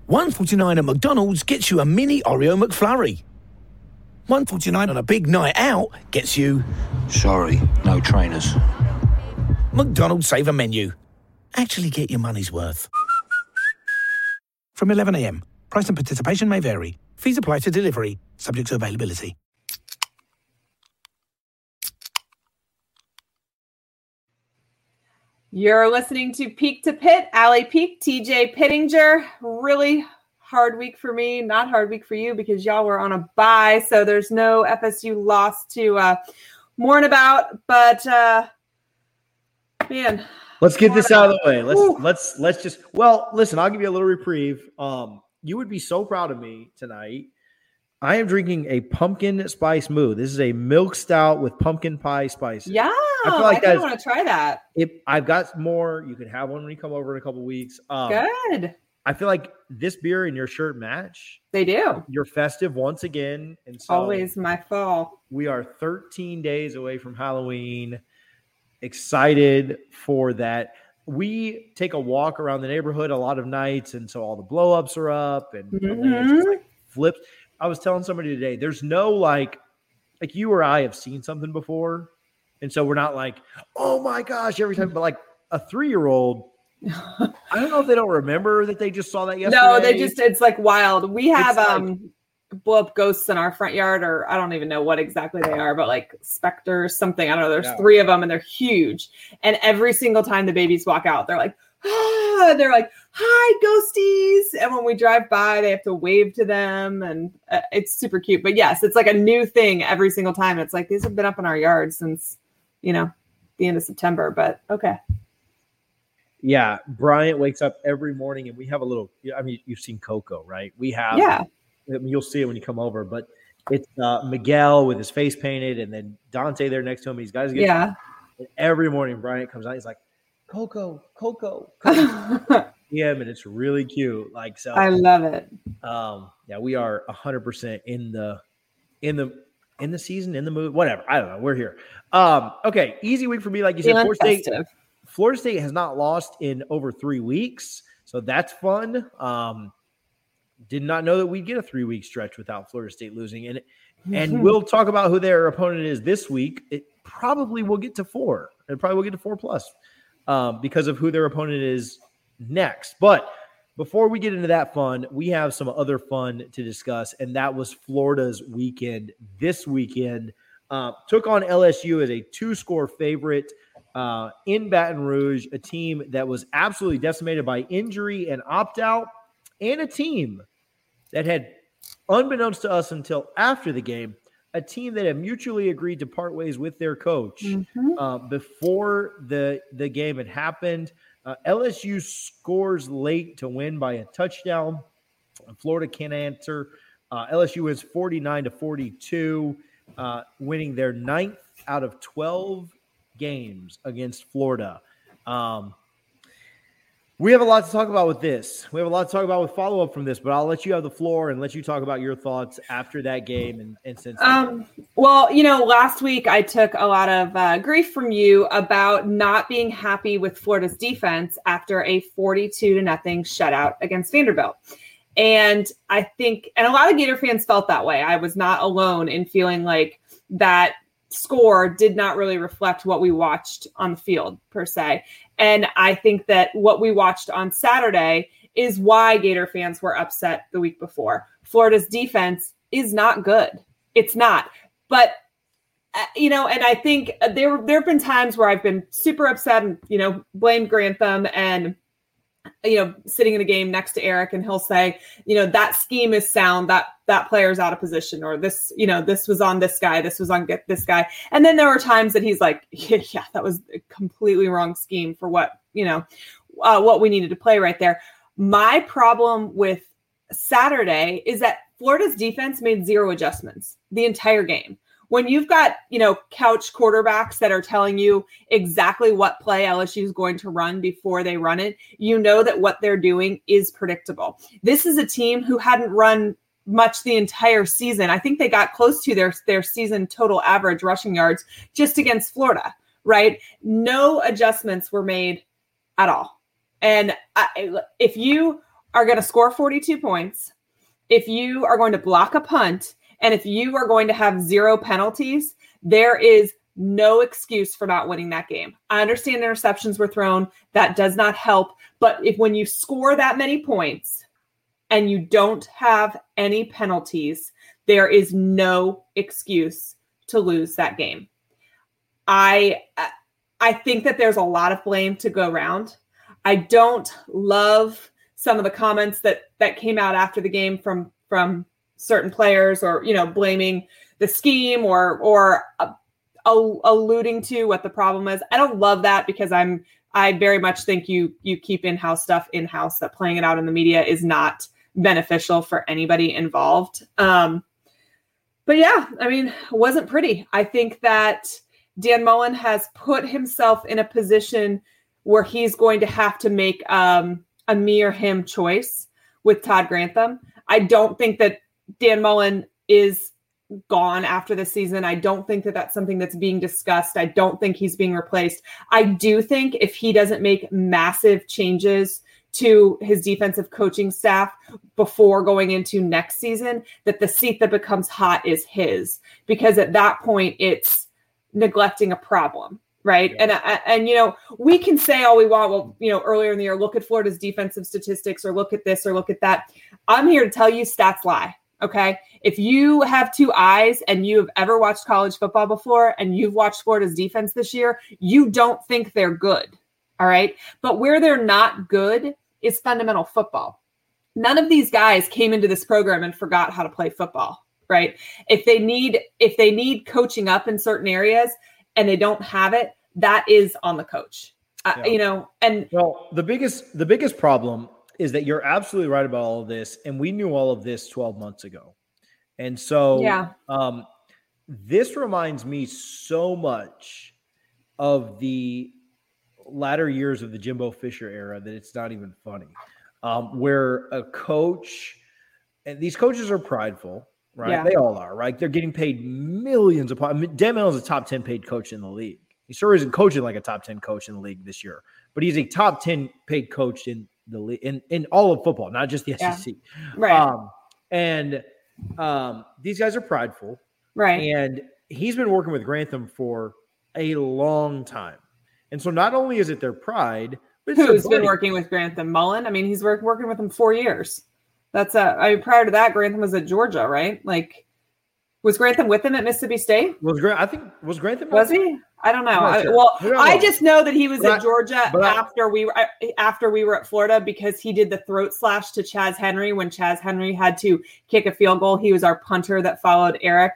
$1.49 at McDonald's gets you a mini Oreo McFlurry. $1.49 on a big night out gets you... Sorry, no trainers. McDonald's Saver Menu. Actually get your money's worth. From 11 a.m. Price and participation may vary. Fees apply to delivery, subject to availability. You're listening to Peak to Pit, Allie Peak, TJ Pittinger. Really hard week for me, not hard week for you because y'all were on a bye, so there's no FSU loss to mourn about. But man, let's get this out of the way. Let's just listen. I'll give you a little reprieve. You would be so proud of me tonight. I am drinking a pumpkin spice moo. This is a milk stout with pumpkin pie spices. Yeah, I feel like I want to try that. I've got more. You can have one when you come over in a couple weeks. Good. I feel like this beer and your shirt match. They do. You're festive once again. And so always my fall. We are 13 days away from Halloween. Excited for that. We take a walk around the neighborhood a lot of nights, and so all the blow-ups are up and it's just like flips. I was telling somebody today, there's no like you or I have seen something before. And so we're not like, oh my gosh, every time, but like a 3-year-old, I don't know if they don't remember that they just saw that yesterday. No, it's like wild. We have blow up ghosts in our front yard, or I don't even know what exactly they are, but like specters, something. I don't know. There's 3 of them and they're huge. And every single time the babies walk out, they're like, they're like, hi, ghosties. And when we drive by, they have to wave to them. And it's super cute. But yes, it's like a new thing every single time. It's like, these have been up in our yard since, the end of September. But okay. Yeah. Bryant wakes up every morning and we have a little, you've seen Coco, right? We have, you'll see it when you come over, but it's Miguel with his face painted and then Dante there next to him. He's got his and every morning Bryant comes out. He's like, Coco. Yeah, and it's really cute. Like, so I love it. We are 100% in the season, in the mood, whatever. I don't know. We're here. Okay. Easy week for me. Like you said, Florida State has not lost in over 3 weeks. So that's fun. Did not know that we'd get a 3-week stretch without Florida State losing. And we'll talk about who their opponent is this week. It probably will get to 4. It probably will get to 4+. Because of who their opponent is next. But before we get into that fun, we have some other fun to discuss, and that was Florida's weekend. This weekend took on LSU as a 2-score favorite in Baton Rouge, a team that was absolutely decimated by injury and opt-out, and a team that had, unbeknownst to us until after the game, a team that had mutually agreed to part ways with their coach before the game had happened. LSU scores late to win by a touchdown. Florida can't answer. LSU wins 49-42, winning their 9th out of 12 games against Florida. We have a lot to talk about with this. We have a lot to talk about with follow-up from this, but I'll let you have the floor and let you talk about your thoughts after that game and since then. Well, last week I took a lot of grief from you about not being happy with Florida's defense after a 42-0 shutout against Vanderbilt. And I think, and a lot of Gator fans felt that way. I was not alone in feeling like that score did not really reflect what we watched on the field per se. And I think that what we watched on Saturday is why Gator fans were upset the week before. Florida's defense is not good. It's not. But, and I think there have been times where I've been super upset and, blamed Grantham and, sitting in a game next to Eric and he'll say, that scheme is sound, that player's out of position, or this, this was on this guy, this was on this guy. And then there were times that he's like, yeah, that was a completely wrong scheme for what we needed to play right there. My problem with Saturday is that Florida's defense made 0 adjustments the entire game. When you've got, couch quarterbacks that are telling you exactly what play LSU is going to run before they run it, you know that what they're doing is predictable. This is a team who hadn't run much the entire season. I think they got close to their season total average rushing yards just against Florida, right? No adjustments were made at all. And if you are going to score 42 points, if you are going to block a punt, and if you are going to have 0 penalties, there is no excuse for not winning that game. I understand interceptions were thrown. That does not help. But when you score that many points and you don't have any penalties, there is no excuse to lose that game. I think that there's a lot of blame to go around. I don't love some of the comments that came out after the game from certain players, or, blaming the scheme or alluding to what the problem is. I don't love that, because I very much think you keep in-house stuff in-house, that playing it out in the media is not beneficial for anybody involved. But yeah, it wasn't pretty. I think that Dan Mullen has put himself in a position where he's going to have to make a me or him choice with Todd Grantham. I don't think that Dan Mullen is gone after the season. I don't think that that's something that's being discussed. I don't think he's being replaced. I do think if he doesn't make massive changes to his defensive coaching staff before going into next season, that the seat that becomes hot is his, because at that point it's neglecting a problem. Right. Yeah. And we can say all we want. Well, earlier in the year, look at Florida's defensive statistics, or look at this, or look at that. I'm here to tell you stats lie. Okay. If you have 2 eyes and you have ever watched college football before, and you've watched Florida's defense this year, you don't think they're good. All right. But where they're not good is fundamental football. None of these guys came into this program and forgot how to play football. Right. If they need coaching up in certain areas and they don't have it, that is on the coach. The biggest problem is that you're absolutely right about all of this. And we knew all of this 12 months ago. And so this reminds me so much of the latter years of the Jimbo Fisher era that it's not even funny, where a coach, and these coaches are prideful, right? Yeah. They all are, right? They're getting paid millions of dollars. Dan Mullen is a top 10 paid coach in the league. He sure isn't coaching like a top 10 coach in the league this year, but he's a top 10 paid coach in the league, in all of football, not just the SEC. Right. These guys are prideful. Right. And he's been working with Grantham for a long time. And so not only is it their pride, but it's who's been working with Grantham? Mullen? He's working with him 4 years. That's prior to that, Grantham was at Georgia, right? Was Grantham with him at Mississippi State? Was Grantham? Was he? I don't know. Sure. I just know that he was at Georgia after we were at Florida, because he did the throat slash to Chaz Henry when Chaz Henry had to kick a field goal. He was our punter that followed Eric.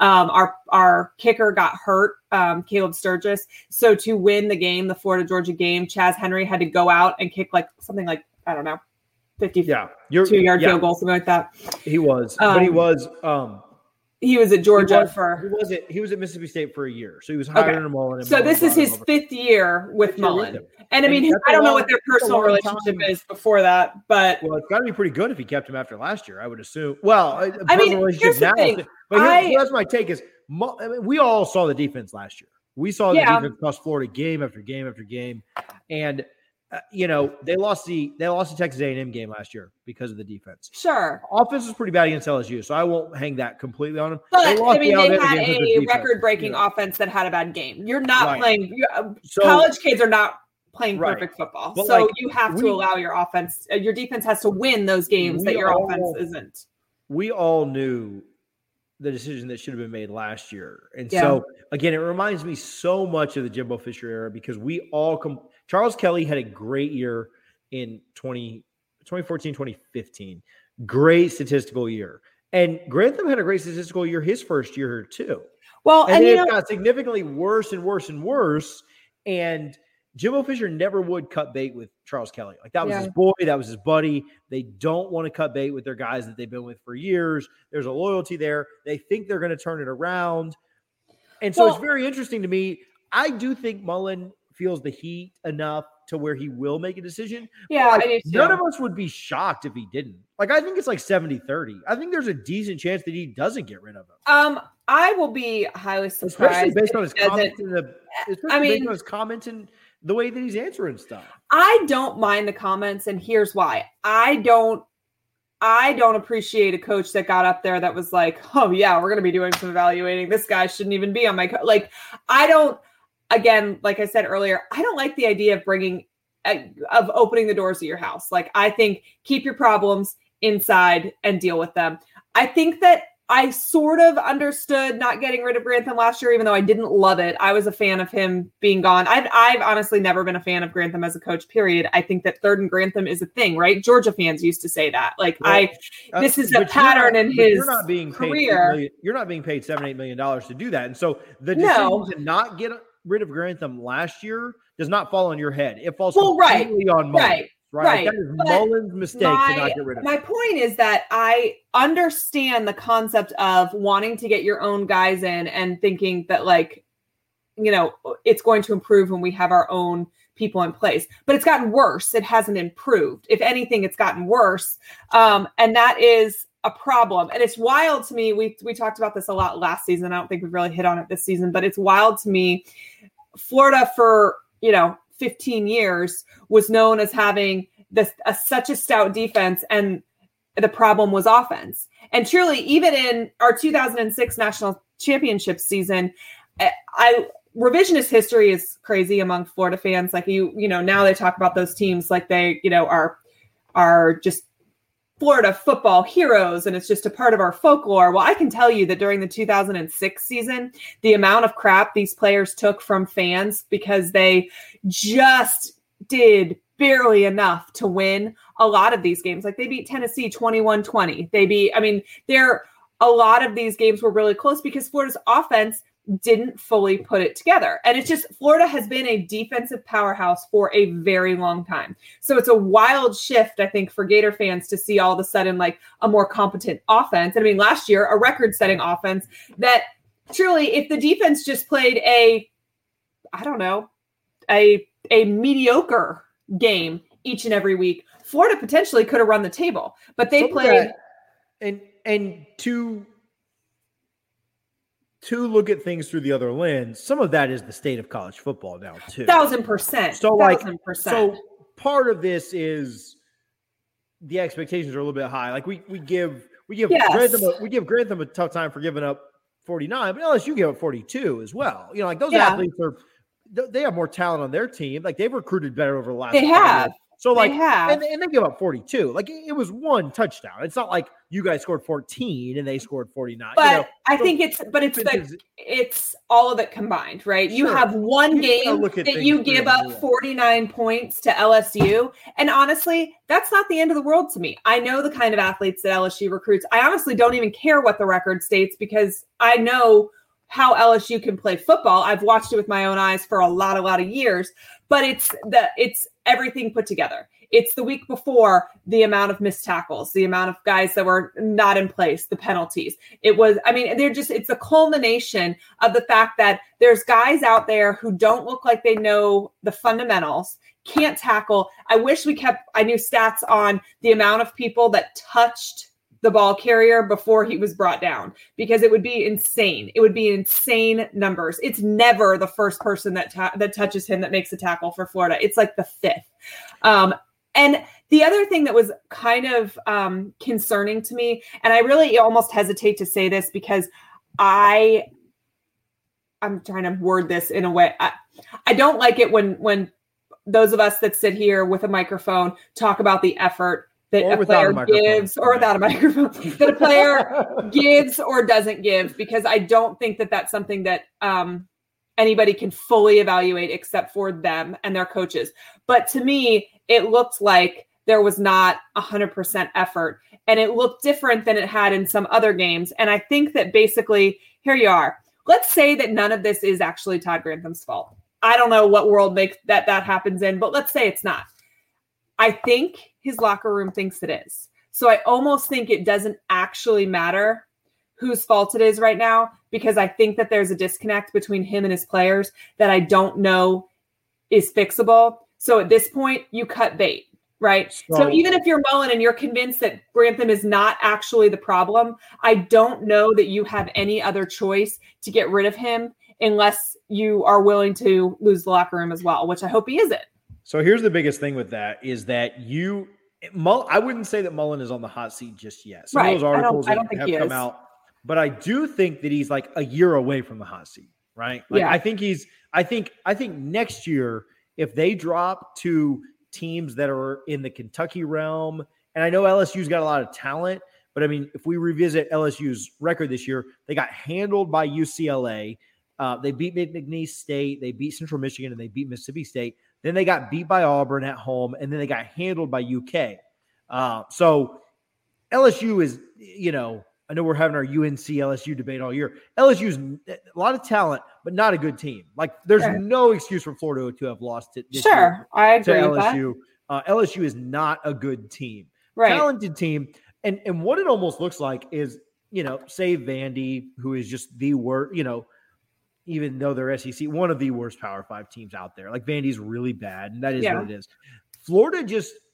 Our kicker got hurt, Caleb Sturgis. So to win the game, the Florida-Georgia game, Chaz Henry had to go out and kick something like, I don't know, 52-yard field goal, something like that. He was. But he was he was at Georgia he was at Mississippi State for a year. So he was hired under Mullen. So this is his 5th year with Mullen. And I don't know what their personal relationship is before that, but it's got to be pretty good if he kept him after last year, I would assume. Well, here's the thing. That's my take is we all saw the defense last year. We saw the defense cross Florida game after game after game, and they lost the Texas A&M game last year because of the defense. Sure. Offense was pretty bad against LSU, so I won't hang that completely on them. But they had a record-breaking offense that had a bad game. You're not playing. College kids are not playing perfect football, but you have to allow your offense. Your defense has to win those games that your offense isn't. We all knew the decision that should have been made last year, and so again, it reminds me so much of the Jimbo Fisher era, because we all Charles Kelly had a great year in 2014, 2015. Great statistical year. And Grantham had a great statistical year his first year too. Well, and then it got significantly worse and worse and worse. And Jimbo Fisher never would cut bait with Charles Kelly. That was his boy. That was his buddy. They don't want to cut bait with their guys that they've been with for years. There's a loyalty there. They think they're going to turn it around. And so it's very interesting to me. I do think Mullen feels the heat enough to where he will make a decision. Yeah, I do too. None of us would be shocked if he didn't. I think it's 70-30. I think there's a decent chance that he doesn't get rid of him. I will be highly surprised. Especially based on his comments based on his comments the way that he's answering stuff. I don't mind the comments, and here's why. I don't appreciate a coach that got up there that was like, oh yeah, we're going to be doing some evaluating. This guy shouldn't even be on my again, like I said earlier, I don't like the idea of opening the doors of your house. Like, I think keep your problems inside and deal with them. I think that I sort of understood not getting rid of Grantham last year, even though I didn't love it. I was a fan of him being gone. I've honestly never been a fan of Grantham as a coach, period. I think that third and Grantham is a thing, right? Georgia fans used to say that. Like, this is a pattern in his career. You're not being paid $7-8 million to do that. And so the decision to not get rid of Grantham last year does not fall on your head. It falls completely on Mullins. Right. That is Mullins' mistake to not get rid of him. My point is that I understand the concept of wanting to get your own guys in and thinking that, like, you know, it's going to improve when we have our own people in place. But it's gotten worse. It hasn't improved. If anything, it's gotten worse. And that is a problem. And it's wild to me. We talked about this a lot last season. I don't think we've really hit on it this season, but it's wild to me. Florida for, 15 years was known as having such a stout defense, and the problem was offense. And truly, even in our 2006 national championship season, revisionist history is crazy among Florida fans. Like, now they talk about those teams like they, are just Florida football heroes, and it's just a part of our folklore. Well, I can tell you that during the 2006 season, the amount of crap these players took from fans because they just did barely enough to win a lot of these games. Like, they beat Tennessee 21-20. A lot of these games were really close because Florida's offense didn't fully put it together. And it's just, Florida has been a defensive powerhouse for a very long time. So it's a wild shift, I think, for Gator fans to see all of a sudden like a more competent offense. I mean, last year, a record-setting offense that truly, if the defense just played a mediocre game each and every week, Florida potentially could have run the table. But they played. And to look at things through the other lens, some of that is the state of college football now too. 1,000%. So part of this is the expectations are a little bit high. Like we give Grantham a tough time for giving up 49, but LSU give up 42 as well. Like those athletes they have more talent on their team. Like they've recruited better over the last. They have. Years. So and they give up 42. Like it was one touchdown. It's not like you guys scored 14 and they scored 49. But I think it's all of it combined, right? Sure. You have one game that you give up 49 points to LSU. And honestly, that's not the end of the world to me. I know the kind of athletes that LSU recruits. I honestly don't even care what the record states because I know how LSU can play football. I've watched it with my own eyes for a lot of years, but it's everything put together. It's the week before, the amount of missed tackles, the amount of guys that were not in place, the penalties. It's a culmination of the fact that there's guys out there who don't look like they know the fundamentals, can't tackle. I knew stats on the amount of people that touched the ball carrier before he was brought down, because it would be insane. It would be insane numbers. It's never the first person that touches him that makes a tackle for Florida. It's like the fifth. And the other thing that was kind of concerning to me, and I really almost hesitate to say this because I'm trying to word this in a way. I don't like it when those of us that sit here with a microphone talk about the effort that a player gives, or without a microphone, that a player gives or doesn't give, because I don't think that that's something that anybody can fully evaluate except for them and their coaches. But to me, it looked like there was not 100% effort, and it looked different than it had in some other games. And I think that basically, here you are. Let's say that none of this is actually Todd Grantham's fault. I don't know what world that happens in, but let's say it's not. I think his locker room thinks it is. So I almost think it doesn't actually matter whose fault it is right now, because I think that there's a disconnect between him and his players that I don't know is fixable. So at this point, you cut bait, right? So even if you're Mullen and you're convinced that Grantham is not actually the problem, I don't know that you have any other choice to get rid of him unless you are willing to lose the locker room as well, which I hope he isn't. So here's the biggest thing with that is that I wouldn't say that Mullen is on the hot seat just yet. Some of those articles have come out, but I do think that he's like a year away from the hot seat, right? Like I think next year, if they drop to teams that are in the Kentucky realm, and I know LSU's got a lot of talent, but I mean, if we revisit LSU's record this year, they got handled by UCLA. They beat McNeese State, they beat Central Michigan, and they beat Mississippi State. Then they got beat by Auburn at home, and then they got handled by UK. So LSU is, I know we're having our UNC LSU debate all year. LSU's a lot of talent, but not a good team. Like, there's no excuse for Florida to have lost it this year I agree to with LSU. LSU is not a good team. Right. Talented team. And what it almost looks like is, say Vandy, who is just the worst, even though they're SEC, one of the worst Power 5 teams out there. Like, Vandy's really bad, and that is what it is. Florida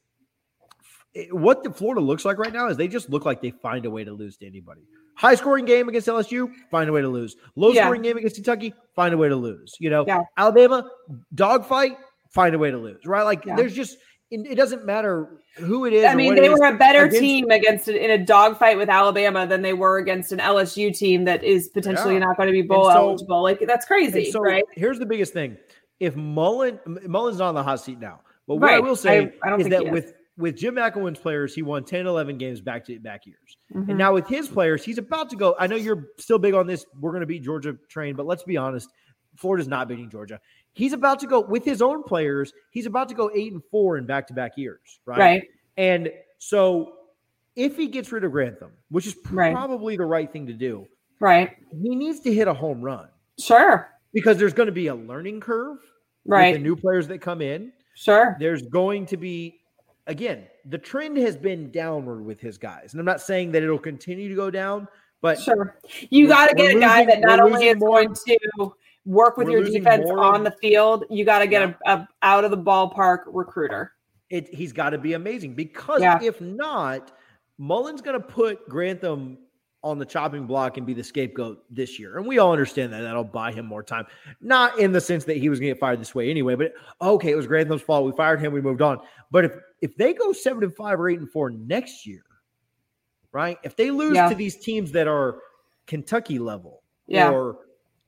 what Florida looks like right now is they just look like they find a way to lose to anybody. High-scoring game against LSU, find a way to lose. Low-scoring game against Kentucky, find a way to lose. Alabama, dogfight, find a way to lose, right? Like, there's just – it doesn't matter who it is. I mean, they were a better team in a dogfight with Alabama than they were against an LSU team that is potentially not going to be bowl eligible. Like, that's crazy, right? Here's the biggest thing: if Mullen's not on the hot seat now, but what I will say is that with Jim McElwain's players, he won 10, 11 games back-to-back years, and now with his players, he's about to go. I know you're still big on this. We're going to beat Georgia train, but let's be honest: Florida's not beating Georgia. He's about to go with his own players. He's about to go 8-4 in back-to-back years, right? Right. And so if he gets rid of Grantham, which is probably the right thing to do, right, he needs to hit a home run. Sure. Because there's going to be a learning curve with the new players that come in. Sure. There's going to be, again, the trend has been downward with his guys. And I'm not saying that it'll continue to go down, but you got to get a guy that not only is going to work with your defense on the field, you got to get a out of the ballpark recruiter. He's got to be amazing because if not, Mullen's going to put Grantham on the chopping block and be the scapegoat this year. And we all understand that. That'll buy him more time. Not in the sense that he was going to get fired this way anyway, but it was Grantham's fault. We fired him. We moved on. But if they go 7-5 or 8-4 next year, right? If they lose to these teams that are Kentucky level or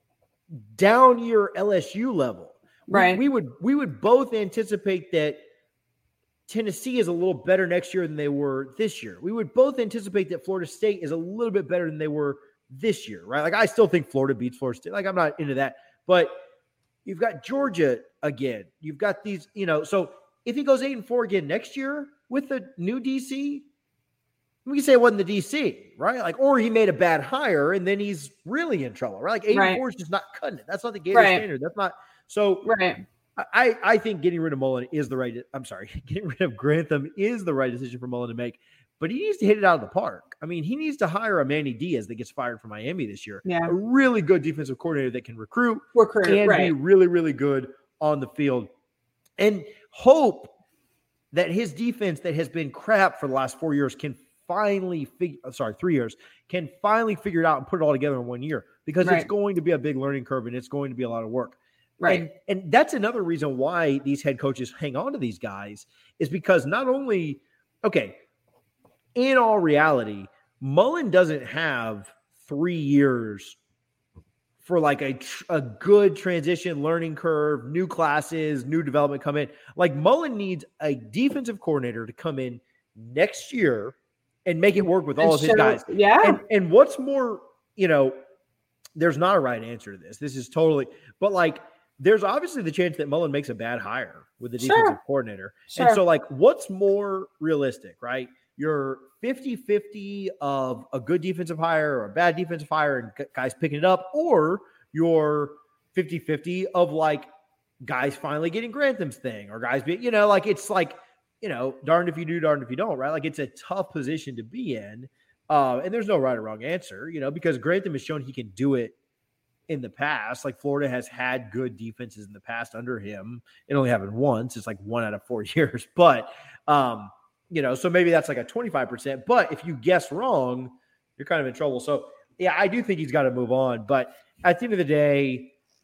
down year LSU level, right? We would both anticipate that Tennessee is a little better next year than they were this year. We would both anticipate that Florida State is a little bit better than they were this year, right? Like, I still think Florida beats Florida State. Like, I'm not into that. But you've got Georgia again. You've got these, so if he goes 8-4 again next year with the new DC, we can say it wasn't the DC, right? Like, or he made a bad hire and then he's really in trouble, right? Like, 8-4 is just not cutting it. That's not the Gator standard. That's not so. Right. I think getting rid of Mullen is the right. I'm sorry, getting rid of Grantham is the right decision for Mullen to make. But he needs to hit it out of the park. I mean, he needs to hire a Manny Diaz that gets fired from Miami this year. Yeah. A really good defensive coordinator that can recruit and be really, really good on the field. And hope that his defense that has been crap for the last 4 years can finally 3 years, can finally figure it out and put it all together in 1 year. Because it's going to be a big learning curve and it's going to be a lot of work. Right. And that's another reason why these head coaches hang on to these guys is because not only, in all reality, Mullen doesn't have 3 years for like a good transition learning curve, new classes, new development come in. Like, Mullen needs a defensive coordinator to come in next year and make it work with all of his guys. Yeah. And what's more, there's not a right answer to this. This is totally, but like, there's obviously the chance that Mullen makes a bad hire with the defensive coordinator. And so, like, what's more realistic, right? You're 50-50 of a good defensive hire or a bad defensive hire and guys picking it up, or you're 50-50 of, like, guys finally getting Grantham's thing or guys being, like, it's like, darned if you do, darned if you don't, right? Like, it's a tough position to be in. And there's no right or wrong answer, because Grantham has shown he can do it in the past. Like, Florida has had good defenses in the past under him. It only happened once. It's like 1 out of 4 years. But, so maybe that's like a 25%. But if you guess wrong, you're kind of in trouble. So, yeah, I do think he's got to move on. But at the end of the day,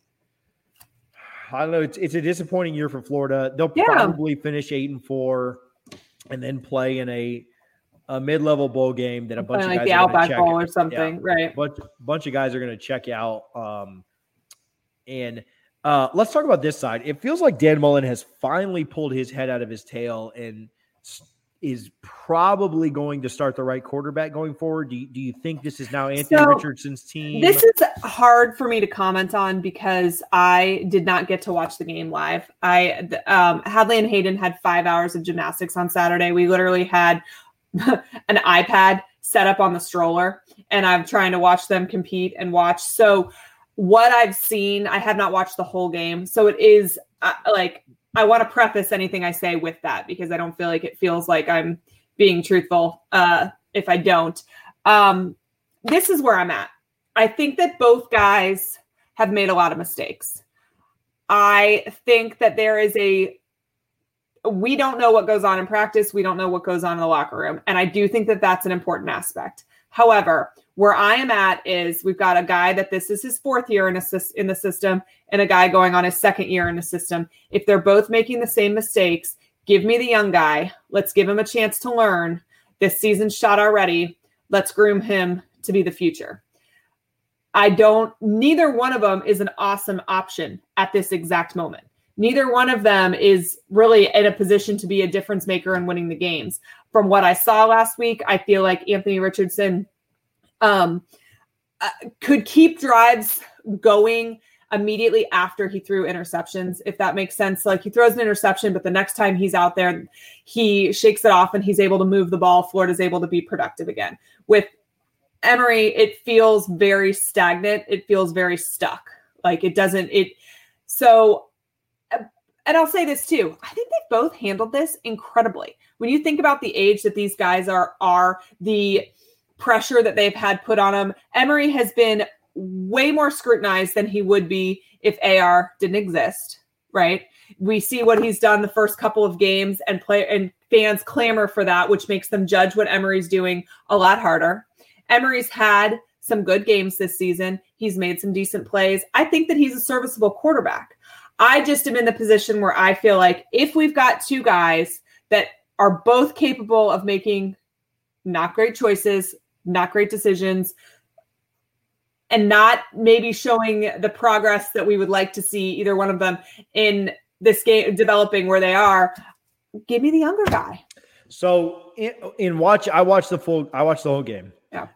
I don't know. It's a disappointing year for Florida. They'll probably finish 8-4 and then play in a mid-level bowl game that a bunch of guys the Outback Bowl or something, right? Bunch of guys are going to check out. And let's talk about this side. It feels like Dan Mullen has finally pulled his head out of his tail and is probably going to start the right quarterback going forward. Do you think this is now Anthony Richardson's team? This is hard for me to comment on because I did not get to watch the game live. Hadley and Hayden had 5 hours of gymnastics on Saturday. We literally had an iPad set up on the stroller, and I'm trying to watch them compete and watch. So what I've seen, I have not watched the whole game. So it is I want to preface anything I say with that because I don't feel like it feels like I'm being truthful if I don't. This is where I'm at. I think that both guys have made a lot of mistakes. I think that we don't know what goes on in practice. We don't know what goes on in the locker room. And I do think that that's an important aspect. However, where I am at is we've got a guy that this is his 4th year in the system and a guy going on his 2nd year in the system. If they're both making the same mistakes, give me the young guy. Let's give him a chance to learn. This season's shot already. Let's groom him to be the future. Neither one of them is an awesome option at this exact moment. Neither one of them is really in a position to be a difference maker in winning the games. From what I saw last week, I feel like Anthony Richardson could keep drives going immediately after he threw interceptions, if that makes sense. Like he throws an interception, but the next time he's out there, he shakes it off and he's able to move the ball. Florida's able to be productive again. With Emory, it feels very stagnant. It feels very stuck. Like and I'll say this too. I think they've both handled this incredibly. When you think about the age that these guys are the pressure that they've had put on them, Emory has been way more scrutinized than he would be if AR didn't exist, right? We see what he's done the first couple of games and fans clamor for that, which makes them judge what Emory's doing a lot harder. Emory's had some good games this season. He's made some decent plays. I think that he's a serviceable quarterback. I just am in the position where I feel like if we've got two guys that are both capable of making not great choices, not great decisions, and not maybe showing the progress that we would like to see either one of them in this game developing where they are, give me the younger guy. So I watched the whole game. Yeah.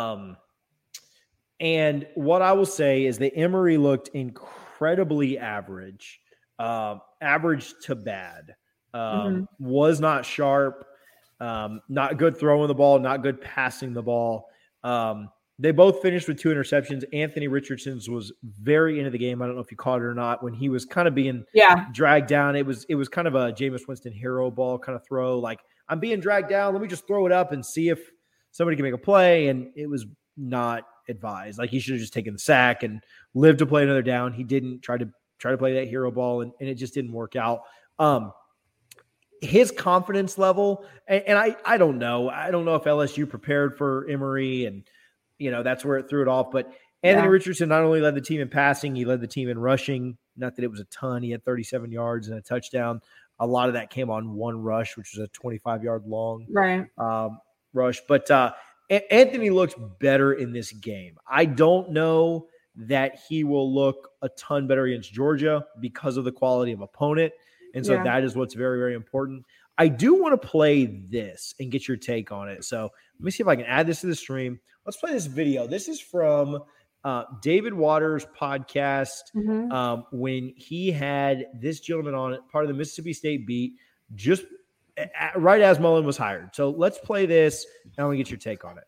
And what I will say is that Emory looked incredibly average to bad. Was not sharp, not good throwing the ball, not good passing the ball. They both finished with 2 interceptions. Anthony Richardson's was very into the game. I don't know if you caught it or not. When he was kind of being dragged down, it was kind of a Jameis Winston hero ball kind of throw. Like, I'm being dragged down. Let me just throw it up and see if somebody can make a play. And it was not advised. Like, he should have just taken the sack and lived to play another down. He didn't try to play that hero ball, and it just didn't work out. His confidence level, and I don't know. I don't know if LSU prepared for Emory, and that's where it threw it off. But Anthony Richardson not only led the team in passing, he led the team in rushing. Not that it was a ton. He had 37 yards and a touchdown. A lot of that came on one rush, which was a 25-yard long rush. But Anthony looks better in this game. I don't know that he will look a ton better against Georgia because of the quality of opponent. And so that is what's very, very important. I do want to play this and get your take on it. So let me see if I can add this to the stream. Let's play this video. This is from David Waters' podcast when he had this gentleman on it, part of the Mississippi State beat, just right as Mullen was hired. So let's play this, and I want to get your take on it.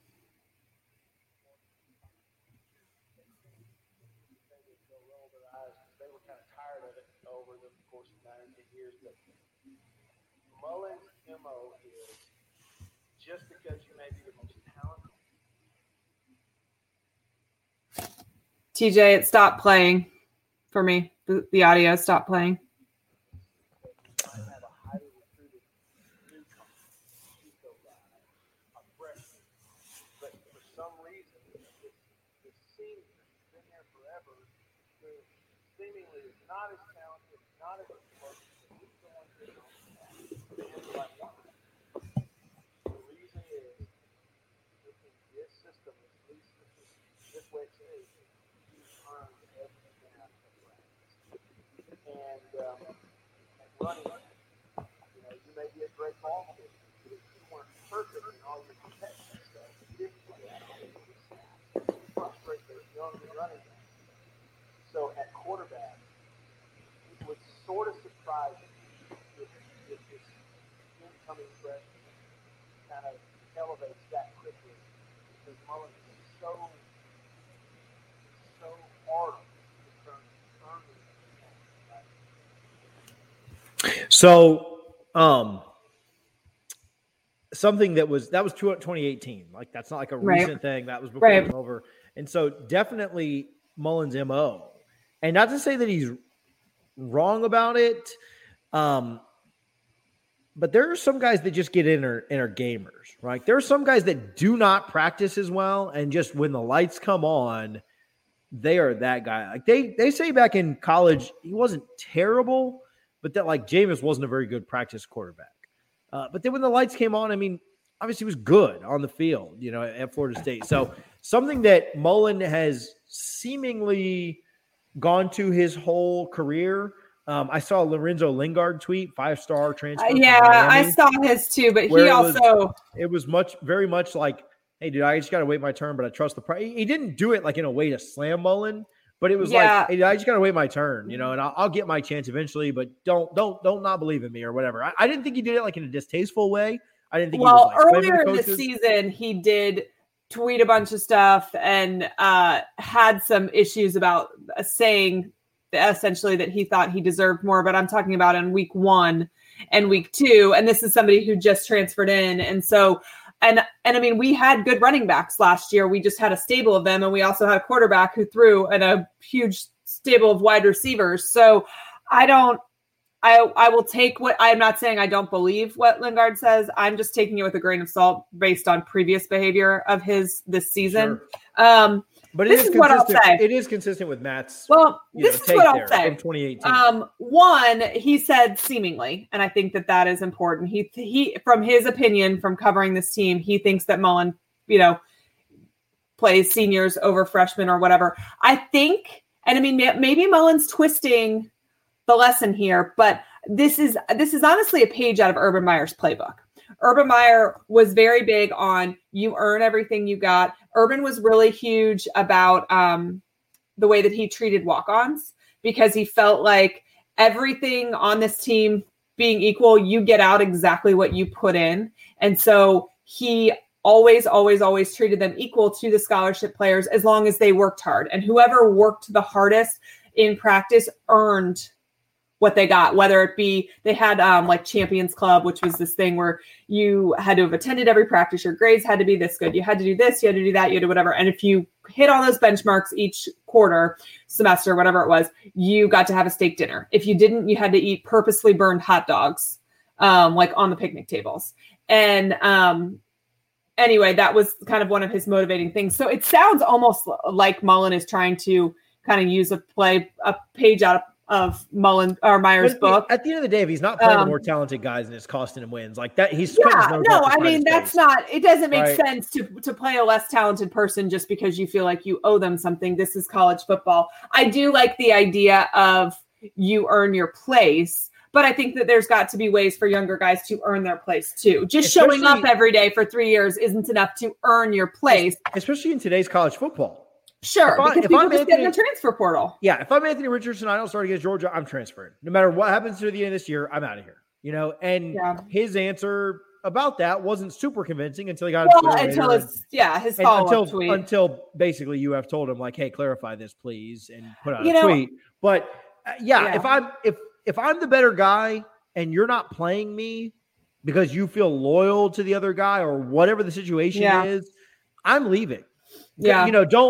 Just because you may be the most talented. TJ, it stopped playing for me. The audio stopped playing. But for some reason, this senior has been there forever. seemingly is not as talented, not as explosive, but he's the one who's on the path. And like why? The reason is within this system, at least this way it is, he's earned everything out of practice. And at running, you may be a great ball player, but if you weren't perfect in all your protection stuff, you didn't play out all your snaps. You frustrate those young running backs. So at quarterback, it would sort of surprise me if this incoming freshman kind of elevates that quickly, because Mullen is so hard in terms of earning that. So, something that was 2018. Like, that's not like a recent thing. That was before it was over. And so definitely Mullen's MO. And not to say that he's wrong about it, but there are some guys that just get in are gamers, right? There are some guys that do not practice as well, and just when the lights come on, they are that guy. Like they say back in college, he wasn't terrible, but that like Jameis wasn't a very good practice quarterback. But then when the lights came on, I mean, obviously he was good on the field, at Florida State. So something that Mullen has seemingly gone to his whole career. I saw Lorenzo Lingard tweet, 5-star transfer. I saw his too, but he also it was very much like, hey, dude, I just got to wait my turn, but I trust the price. He didn't do it like in a way to slam Mullen, but it was like, hey, I just got to wait my turn, and I'll get my chance eventually, but don't not believe in me or whatever. I didn't think he did it like in a distasteful way. I didn't think he was like earlier in the season, he did tweet a bunch of stuff and had some issues about saying essentially that he thought he deserved more, but I'm talking about in week 1 and week 2. And this is somebody who just transferred in. And so, and I mean, we had good running backs last year. We just had a stable of them. And we also had a quarterback who threw and a huge stable of wide receivers. So I will take what I'm not saying. I don't believe what Lingard says. I'm just taking it with a grain of salt based on previous behavior of his this season. Sure. But this is what I'll say. It is consistent with Matt's. Well, this is what I'll say. In 2018. One, he said seemingly, and I think that is important. He, from his opinion, from covering this team, he thinks that Mullen, plays seniors over freshmen or whatever. I think, and I mean, maybe Mullen's twisting the lesson here, but this is honestly a page out of Urban Meyer's playbook. Urban Meyer was very big on you earn everything you got. Urban was really huge about the way that he treated walk-ons, because he felt like everything on this team being equal, you get out exactly what you put in. And so he always treated them equal to the scholarship players as long as they worked hard. And whoever worked the hardest in practice earned what they got, whether it be they had like Champions Club, which was this thing where you had to have attended every practice, your grades had to be this good, you had to do this, you had to do that, you had to do whatever. And if you hit all those benchmarks each quarter, semester, whatever it was, you got to have a steak dinner. If you didn't, you had to eat purposely burned hot dogs like on the picnic tables. And anyway, that was kind of one of his motivating things. So it sounds almost like Mullen is trying to kind of use a page out of Mullen or Meyer's book. At the end of the day, if he's not playing the more talented guys and it's costing him wins like that, he's I mean, that's not, it doesn't make sense to play a less talented person just because you feel like you owe them something. This is college football. I do like the idea of you earn your place, but I think that there's got to be ways for younger guys to earn their place too. Just showing up every day for 3 years isn't enough to earn your place. Especially in today's college football. Sure, because people just get in the transfer portal. Yeah, if I'm Anthony Richardson, I don't start against Georgia, I'm transferring. No matter what happens to the end of this year, I'm out of here. And his answer about that wasn't super convincing until he got his follow-up tweet. Until basically UF told him like, hey, clarify this, please, and put out a tweet. But if I'm the better guy and you're not playing me because you feel loyal to the other guy or whatever the situation is, I'm leaving. Yeah.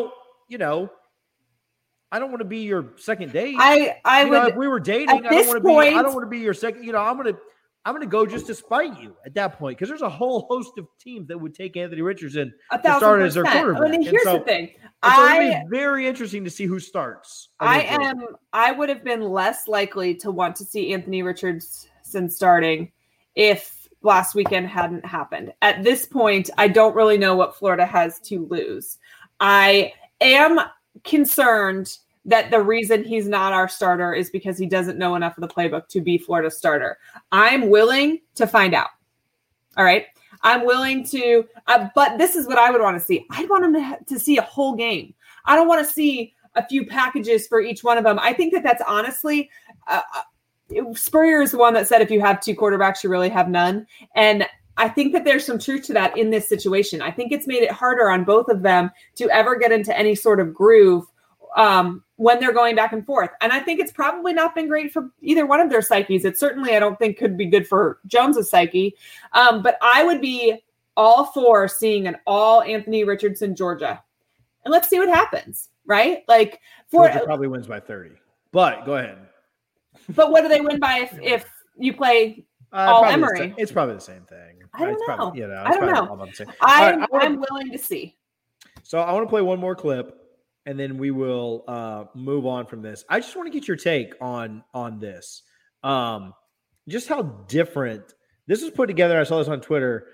I don't want to be your second date. I would, if we were dating, I don't want to be your second, I'm going to go just to spite you at that point. Cause there's a whole host of teams that would take Anthony Richardson to start as their quarterback. I mean, here's the thing. And so it'll be very interesting to see who starts. I would have been less likely to want to see Anthony Richardson starting if last weekend hadn't happened. At this point, I don't really know what Florida has to lose. I am concerned that the reason he's not our starter is because he doesn't know enough of the playbook to be Florida's starter. I'm willing to find out. All right. I'm willing to, but this is what I would want to see. I want him to see a whole game. I don't want to see a few packages for each one of them. I think that that's honestly, Spurrier is the one that said, if you have two quarterbacks, you really have none. And I think that there's some truth to that in this situation. I think it's made it harder on both of them to ever get into any sort of groove when they're going back and forth. And I think it's probably not been great for either one of their psyches. It certainly, I don't think, could be good for Jones's psyche. But I would be all for seeing an all Anthony Richardson Georgia. And let's see what happens, right? Like Georgia probably wins by 30. But go ahead. But what do they win by if you play all Emory? It's probably the same thing. I don't know. Probably, I don't know. I'm willing to see. So I want to play one more clip, and then we will move on from this. I just want to get your take on this. Just how different this was put together. I saw this on Twitter.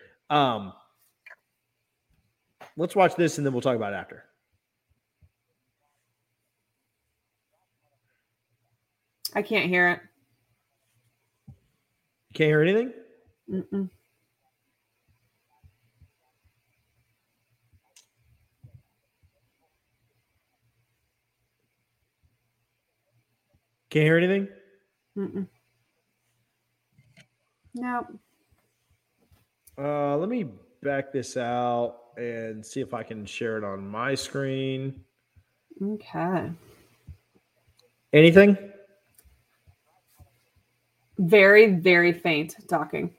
Let's watch this, and then we'll talk about it after. I can't hear it. You can't hear anything? Mm-mm. Can't hear anything? Mm-mm. No. Let me back this out and see if I can share it on my screen. Okay. Anything? Very, very faint talking.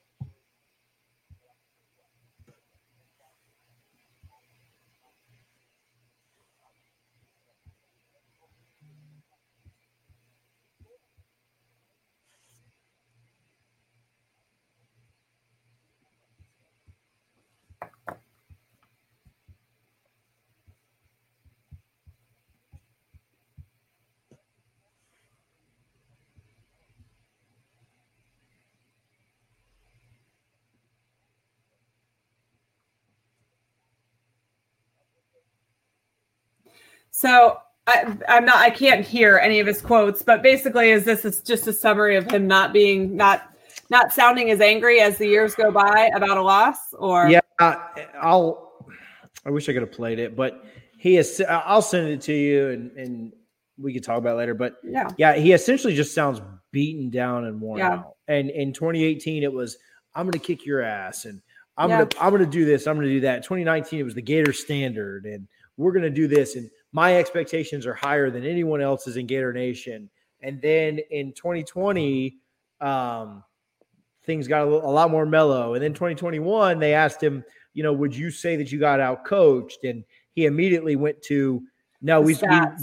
So I can't hear any of his quotes, but basically is just a summary of him not sounding as angry as the years go by about a loss? Or yeah, I wish I could have played it, but I'll send it to you and we could talk about it later. But yeah, he essentially just sounds beaten down and worn out. And in 2018, it was, I'm going to kick your ass and I'm going to do this. I'm going to do that. 2019, it was the Gator standard and we're going to do this. And my expectations are higher than anyone else's in Gator Nation. And then in 2020, things got a lot more mellow. And then 2021, they asked him, would you say that you got out coached? And he immediately went to, no, we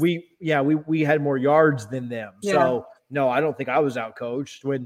had more yards than them. Yeah. So no, I don't think I was out coached. When,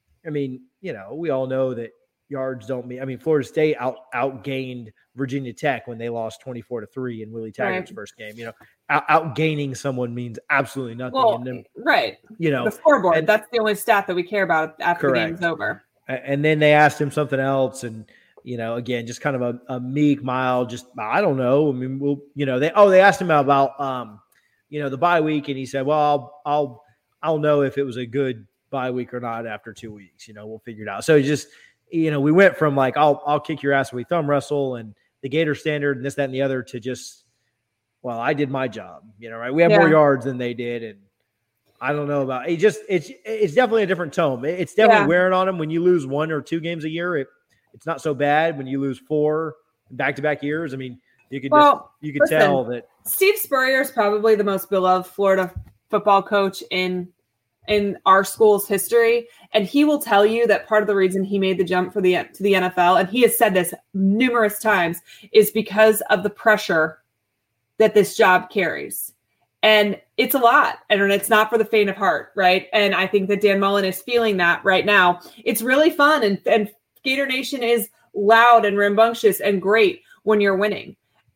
we all know that yards don't mean. Florida State outgained Virginia Tech when they lost 24-3 in Willie Taggart's first game. Outgaining someone means absolutely nothing. Well, right. The scoreboard. That's the only stat that we care about after the game's over. And then they asked him something else, and again, just kind of a meek, mild. Just I don't know. They asked him about the bye week, and he said, "Well, I'll know if it was a good bye week or not after 2 weeks. We'll figure it out." So just. We went from like, I'll kick your ass, we thumb wrestle and the Gator standard and this, that, and the other to just, well, I did my job, right? We have more yards than they did. And I don't know about it. It's definitely a different tone. It's definitely wearing on them. When you lose 1 or 2 games a year, it's not so bad. When you lose 4 back-to-back years, you could tell that Steve Spurrier is probably the most beloved Florida football coach in our school's history. And he will tell you that part of the reason he made the jump to the NFL, and he has said this numerous times, is because of the pressure that this job carries. And it's a lot, and it's not for the faint of heart, right? And I think that Dan Mullen is feeling that right now. It's really fun, and Gator Nation is loud and rambunctious and great when you're winning.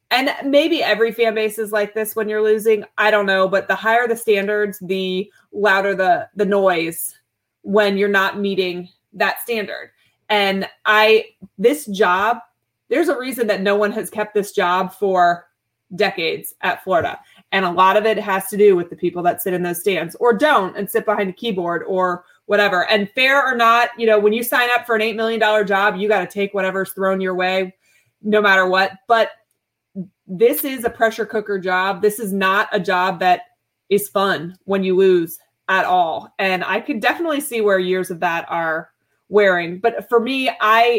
and maybe every fan base is like this when you're losing. I don't know, but the higher the standards, the louder the noise when you're not meeting that standard. And this job, there's a reason that no one has kept this job for decades at Florida. And a lot of it has to do with the people that sit in those stands or don't and sit behind a keyboard or whatever. And fair or not, when you sign up for an $8 million job, you got to take whatever's thrown your way, no matter what. But this is a pressure cooker job. This is not a job that is fun when you lose at all. And I could definitely see where years of that are wearing. But for me,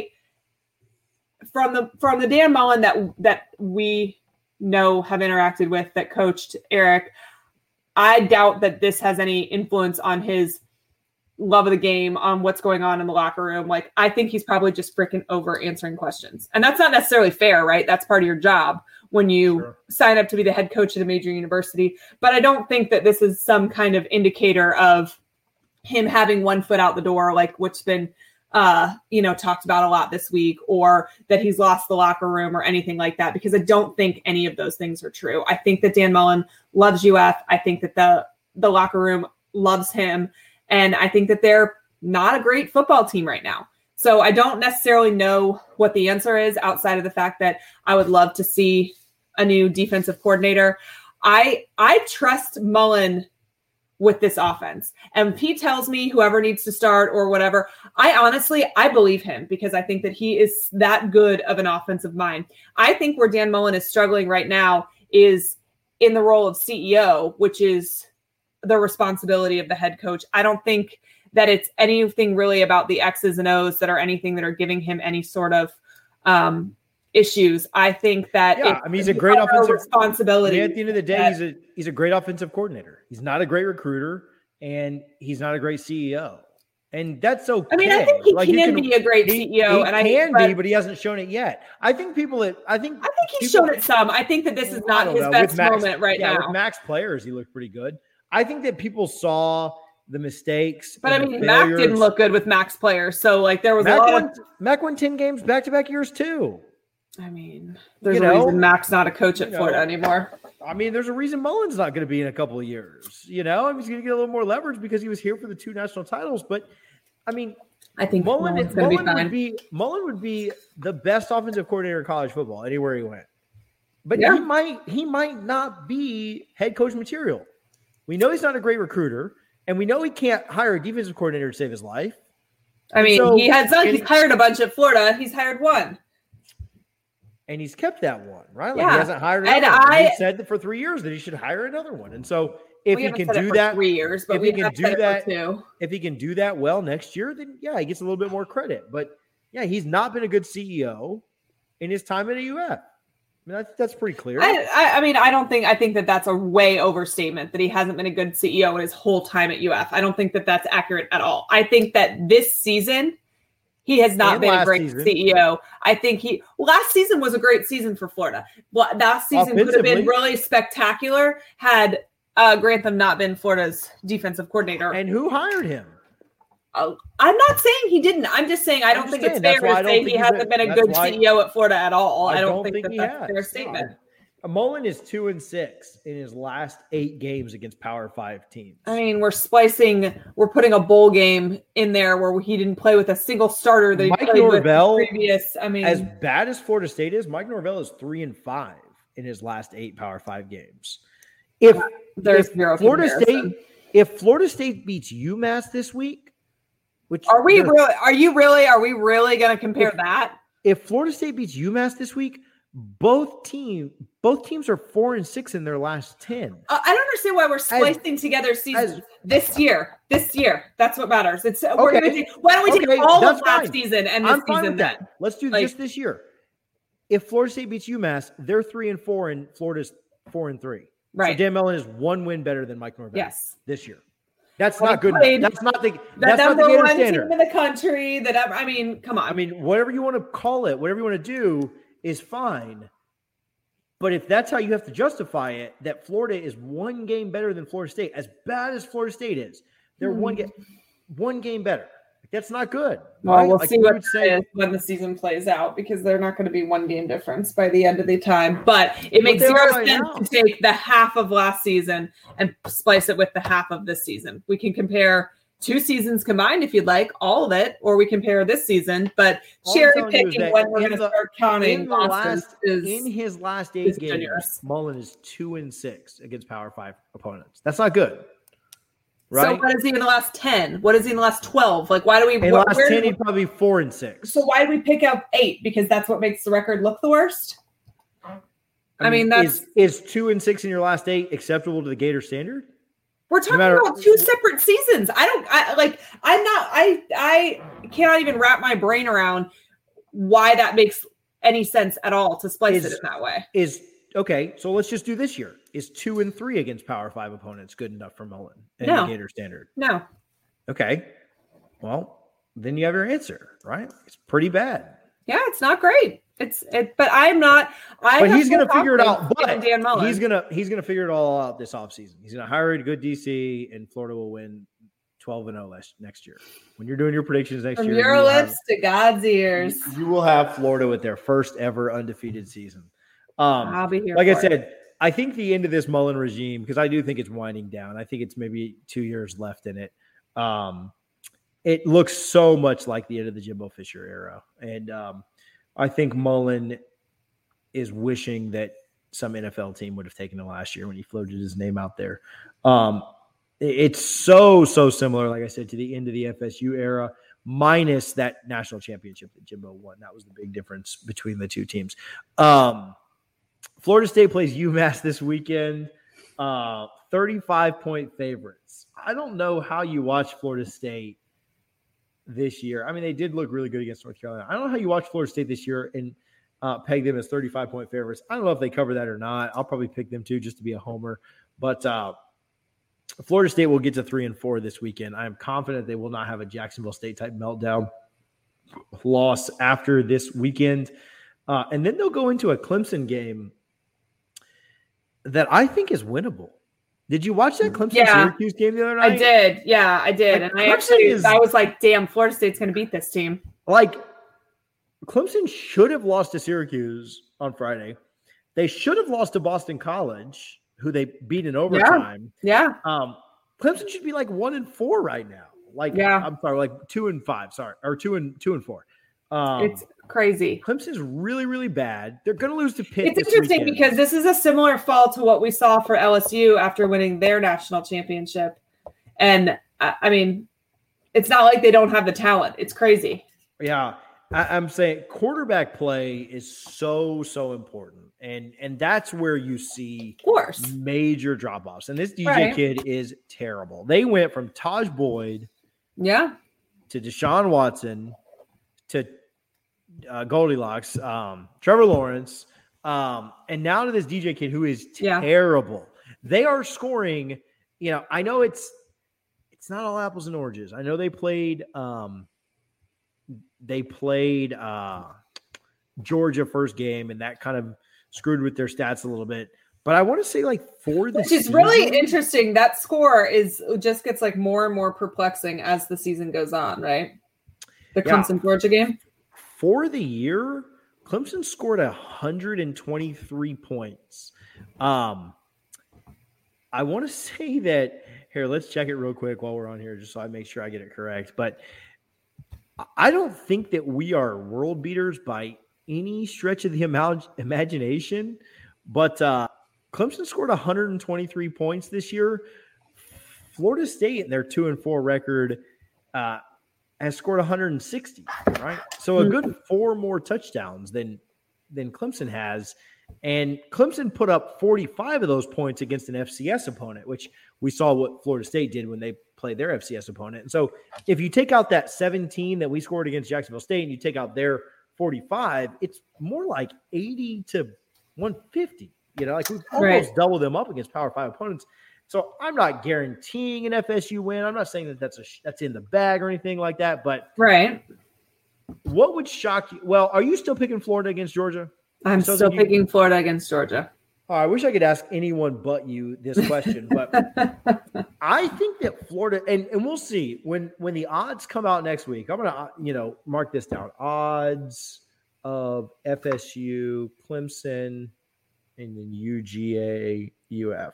from the Dan Mullen that we know have interacted with, that coached Eric, I doubt that this has any influence on his love of the game, on what's going on in the locker room. Like, I think he's probably just freaking over answering questions. And that's not necessarily fair, right? That's part of your job when you sign up to be the head coach at a major university. But I don't think that this is some kind of indicator of him having one foot out the door, like what's been talked about a lot this week, or that he's lost the locker room or anything like that, because I don't think any of those things are true. I think that Dan Mullen loves UF. I think that the locker room loves him. And I think that they're not a great football team right now. So I don't necessarily know what the answer is outside of the fact that I would love to see a new defensive coordinator. I trust Mullen with this offense. And Pete tells me whoever needs to start or whatever, I believe him, because I think that he is that good of an offensive mind. I think where Dan Mullen is struggling right now is in the role of CEO, which is the responsibility of the head coach. I don't think that it's anything really about the X's and O's that are anything that are giving him any sort of issues. I think that he's a great offensive responsibility. At the end of the day, he's a great offensive coordinator. He's not a great recruiter, and he's not a great CEO. And that's okay. I mean, I think he can be a great CEO, and he can be, but he hasn't shown it yet. I think he's shown it some. I think that this is not his best moment right now. With Max players, he looked pretty good. I think that people saw the mistakes. But I mean, Mac didn't look good with Max players. So like there was Mac won 10 games back-to-back years too. I mean, there's a reason Mac's not a coach at Florida anymore. I mean, there's a reason Mullen's not going to be in a couple of years. He's going to get a little more leverage because he was here for the 2 national titles. But I mean, I think Mullen would be the best offensive coordinator in college football anywhere he went. But he might not be head coach material. We know he's not a great recruiter, and we know he can't hire a defensive coordinator to save his life. I mean, he's hired a bunch at Florida. He's hired one. And he's kept that one, right? Like he hasn't hired another one. He said that for 3 years that he should hire another one. And so if he can do that 3 years, but we can do that 2. If he can do that well next year, then he gets a little bit more credit. But he's not been a good CEO in his time at UF. I mean, that's pretty clear. I think that that's a way overstatement that he hasn't been a good CEO in his whole time at UF. I don't think that that's accurate at all. I think that this season he has not been a great CEO. I think last season was a great season for Florida. Well, last season could have been really spectacular had Grantham not been Florida's defensive coordinator. And who hired him? I'm not saying he didn't. I'm just saying I don't think it's fair to say he hasn't been a good CEO at Florida at all. I don't think that's a fair statement. Mullen is 2-6 in his last 8 games against Power 5 teams. I mean, we're putting a bowl game in there where he didn't play with a single starter that he played with previous. I mean, as bad as Florida State is, Mike Norvell is 3-5 in his last 8 Power 5 games. If Florida State beats UMass this week, are we really going to compare that? If Florida State beats UMass this week, both teams are 4-6 in their last 10. I don't understand why we're splicing together seasons this year. That's what matters. Why don't we take all of last season and this season then? Let's do just this year. If Florida State beats UMass, they're 3-4 and Florida's 4-3. Right. So Dan Mullen is 1 win better than Mike Norvell. Yes. This year. That's not good enough. That's not the number Gator one standard. team in the country. Come on. I mean, whatever you want to call it, whatever you want to do is fine. But if that's how you have to justify it, that Florida is 1 game better than Florida State, as bad as Florida State is, they're one game better. That's not good. Well, right? we'll like see what say, when the season plays out, because they're not going to be one game difference by the end of the time. But it makes zero sense to take the half of last season and splice it with the half of this season. We can compare 2 seasons combined if you'd like, all of it, or we compare this season. But cherry picking when we're going to start counting in his last 8 games, Mullen is 2-6 against Power 5 opponents. That's not good. Right? So what is he in the last 10? What is he in the last 12? Like, why do we? In the last 10, he'd probably be 4-6. So why did we pick out 8? Because that's what makes the record look the worst. I mean that's is 2-6 in your last 8 acceptable to the Gator standard? We're talking about 2 separate seasons. I cannot even wrap my brain around why that makes any sense at all to splice it in that way. Okay, so let's just do this year. Is 2-3 against Power 5 opponents good enough for Mullen and the Gator standard? No. Okay. Well, then you have your answer, right? It's pretty bad. Yeah, it's not great. But I'm not. But he's going to figure it out. But Dan Mullen. he's going to figure it all out this offseason. He's going to hire a good DC, and Florida will win 12-0 next year. When you're doing your predictions next year, from your lips to God's ears, you will have Florida with their first ever undefeated season. I'll be here. Like I said, I think the end of this Mullen regime, because I do think it's winding down. I think it's maybe 2 years left in it. It looks so much like the end of the Jimbo Fisher era. And I think Mullen is wishing that some NFL team would have taken him last year when he floated his name out there. It's so similar, like I said, to the end of the FSU era, minus that national championship that Jimbo won. That was the big difference between the two teams. Florida State plays UMass this weekend, 35-point favorites. I don't know how you watch Florida State this year. I mean, they did look really good against North Carolina. I don't know how you watch Florida State this year and peg them as 35-point favorites. I don't know if they cover that or not. I'll probably pick them too just to be a homer. But Florida State will get to 3-4 this weekend. I am confident they will not have a Jacksonville State-type meltdown loss after this weekend. And then they'll go into a Clemson game that I think is winnable. Did you watch that Clemson-Syracuse game the other night? I did. Yeah, I did. And I was like, damn, Florida State's going to beat this team. Like, Clemson should have lost to Syracuse on Friday. They should have lost to Boston College, who they beat in overtime. Yeah. Clemson should be like 1-4 right now. I'm sorry, like 2-5. Sorry, or 2-4. It's crazy. Clemson's really, really bad. They're going to lose to Pitt. It's interesting because this is a similar fall to what we saw for LSU after winning their national championship. And I mean, it's not like they don't have the talent. It's crazy. Yeah. I'm saying quarterback play is so important. And that's where you see major drop-offs. And this DJ kid is terrible. They went from Taj Boyd to Deshaun Watson to Goldilocks, Trevor Lawrence, and now to this DJ kid who is terrible. They are scoring, I know it's not all apples and oranges. I know they played Georgia first game, and that kind of screwed with their stats a little bit. But I want to say for the season, which is really interesting. That score just gets like more and more perplexing as the season goes on, right? The Clemson Georgia game. For the year, Clemson scored 123 points. I want to say that here. Let's check it real quick while we're on here, just so I make sure I get it correct. But I don't think that we are world beaters by any stretch of the imagination. But Clemson scored 123 points this year. Florida State, in their 2-4 record, has scored 160, right? So a good 4 more touchdowns than Clemson has. And Clemson put up 45 of those points against an FCS opponent, which we saw what Florida State did when they played their FCS opponent. And so if you take out that 17 that we scored against Jacksonville State and you take out their 45, it's more like 80 to 150. Like we've almost doubled them up against Power 5 opponents. So I'm not guaranteeing an FSU win. I'm not saying that that's in the bag or anything like that. But what would shock you? Well, are you still picking Florida against Georgia? I'm still picking Florida against Georgia. Oh, I wish I could ask anyone but you this question, but I think that Florida, and we'll see when the odds come out next week. I'm gonna mark this down: odds of FSU, Clemson, and then UGA, UF.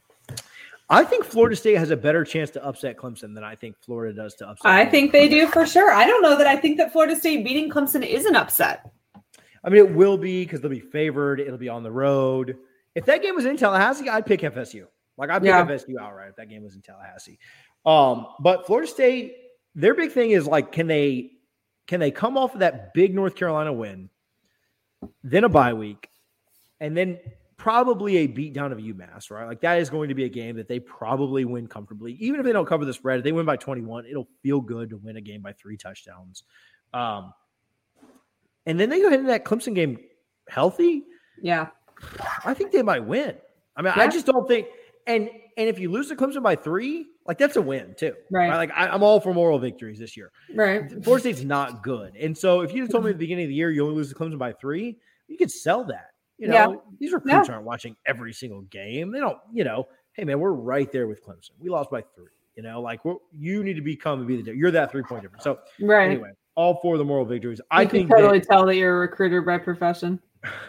I think Florida State has a better chance to upset Clemson than I think Florida does to upset. I think they do for sure. I don't know that I think that Florida State beating Clemson is an upset. I mean, it will be because they'll be favored. It'll be on the road. If that game was in Tallahassee, I'd pick FSU. Like, I'd pick FSU outright if that game was in Tallahassee. But Florida State, their big thing is, like, can they come off of that big North Carolina win, then a bye week, and then probably a beatdown of UMass, right? Like, that is going to be a game that they probably win comfortably. Even if they don't cover the spread, if they win by 21, it'll feel good to win a game by 3 touchdowns. And then they go into that Clemson game healthy. Yeah. I think they might win. I mean, I just don't think – and if you lose to Clemson by 3, like, that's a win too. Right. Like, I'm all for moral victories this year. Right. Florida State's not good. And so if you had told me at the beginning of the year you only lose to Clemson by 3, you could sell that. These recruits aren't watching every single game. They don't, hey, man, we're right there with Clemson. We lost by 3. You need to become and be the – you're that 3-point difference. So, anyway, all for the moral victories. I think totally tell that you're a recruiter by profession.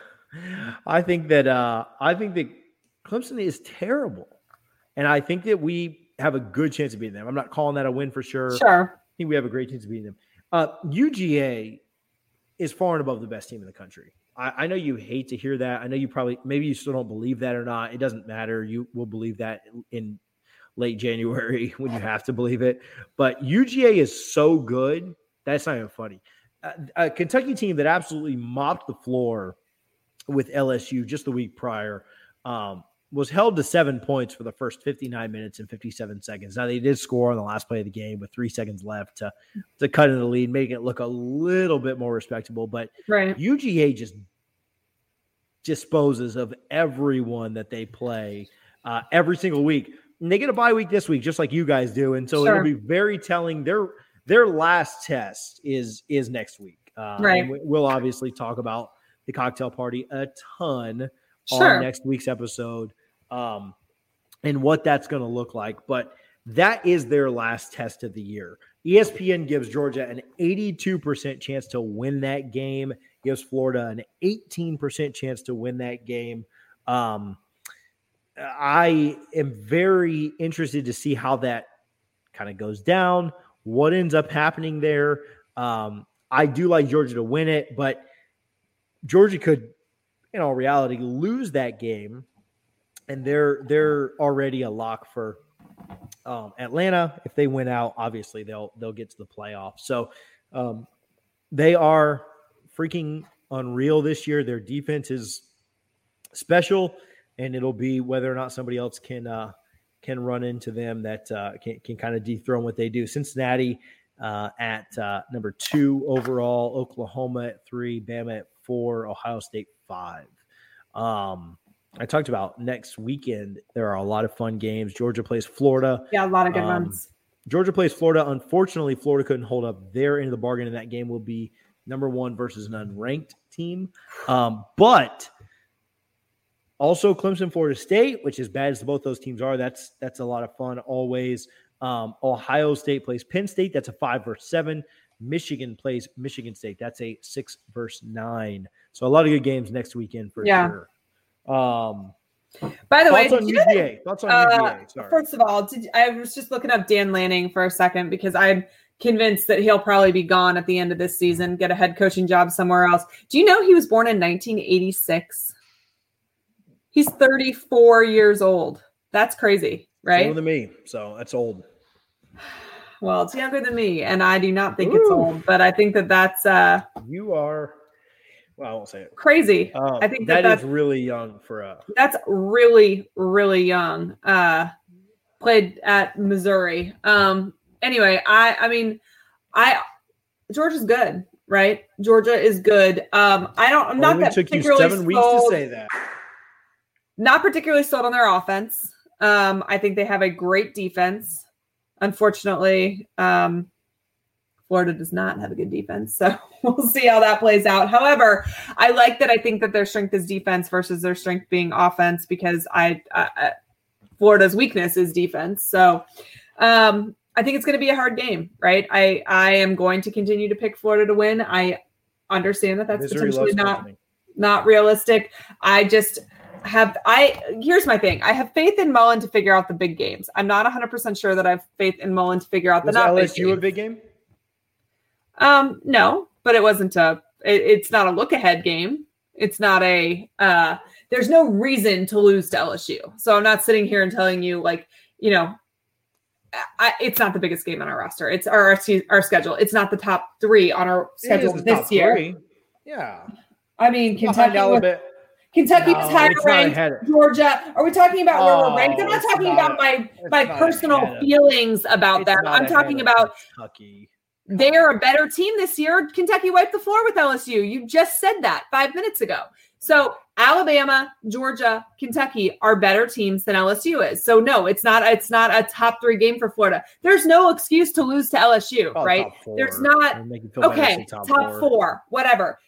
I think that Clemson is terrible, and I think that we have a good chance of beating them. I'm not calling that a win for sure. Sure, I think we have a great chance of beating them. UGA is far and above the best team in the country. I know you hate to hear that. I know maybe you still don't believe that or not. It doesn't matter. You will believe that in late January when you have to believe it. But UGA is so good that's not even funny. A Kentucky team that absolutely mopped the floor with LSU just the week prior, was held to 7 points for the first 59 minutes and 57 seconds. Now, they did score on the last play of the game with 3 seconds left to cut in the lead, making it look a little bit more respectable. But UGA just disposes of everyone that they play every single week. And they get a bye week this week, just like you guys do. And so it'll be very telling. Their last test is next week. And we'll obviously talk about the cocktail party a ton on next week's episode and what that's going to look like. But that is their last test of the year. ESPN gives Georgia an 82% chance to win that game, gives Florida an 18% chance to win that game. I am very interested to see how that kind of goes down, what ends up happening there. I do like Georgia to win it, but Georgia could, in all reality, lose that game, and they're already a lock for Atlanta. If they win out, obviously they'll get to the playoffs. So they are freaking unreal this year. Their defense is special, and it'll be whether or not somebody else can run into them that can kind of dethrone what they do. Cincinnati at number 2 overall, Oklahoma at 3, Bama at 4, Ohio State 5. I talked about next weekend. There are a lot of fun games. Georgia plays Florida. Yeah, a lot of good ones. Georgia plays Florida. Unfortunately, Florida couldn't hold up their end of the bargain, and that game will be number 1 versus an unranked team. But also Clemson, Florida State, which as bad as both those teams are, that's a lot of fun always. Ohio State plays Penn State. That's a 5 versus 7. Michigan plays Michigan State. That's a 6 versus 9. So a lot of good games next weekend for sure. By the way, thoughts on UGA? Sorry. First of all, I was just looking up Dan Lanning for a second because I'm convinced that he'll probably be gone at the end of this season, get a head coaching job somewhere else. Do you know he was born in 1986? He's 34 years old. That's crazy, right? Older than me, so that's old. Well, it's younger than me, and I do not think it's old, but I think that's you are. Well, I won't say it. Crazy. I think that's really young for that's really, really young. Played at Missouri. Anyway, I mean, Georgia's good, right? Georgia is good. I'm not that took you particularly 7 weeks to say that. Not particularly sold on their offense. I think they have a great defense. Unfortunately, Florida does not have a good defense, so we'll see how that plays out. However, I like that. I think that their strength is defense versus their strength being offense, because Florida's weakness is defense. So I think it's going to be a hard game, right? I am going to continue to pick Florida to win. I understand that that's potentially not realistic. Here's my thing. I have faith in Mullen to figure out the big games. I'm not 100% sure that I have faith in Mullen to figure out the not big games. Was LSU a big game? No, but it wasn't it's not a look ahead game. It's not there's no reason to lose to LSU. So I'm not sitting here and telling you it's not the biggest game on our roster. It's our schedule. It's not the top 3 on our schedule this year. 3. Yeah. I mean, Kentucky was higher ranked. Georgia. Are we talking about where we're ranked? I'm not talking about my personal feelings about that. I'm talking about Kentucky. They are a better team this year. Kentucky wiped the floor with LSU. You just said that 5 minutes ago. So Alabama, Georgia, Kentucky are better teams than LSU is. So no, it's not a top 3 game for Florida. There's no excuse to lose to LSU, right? There's not. Okay, top 4, whatever.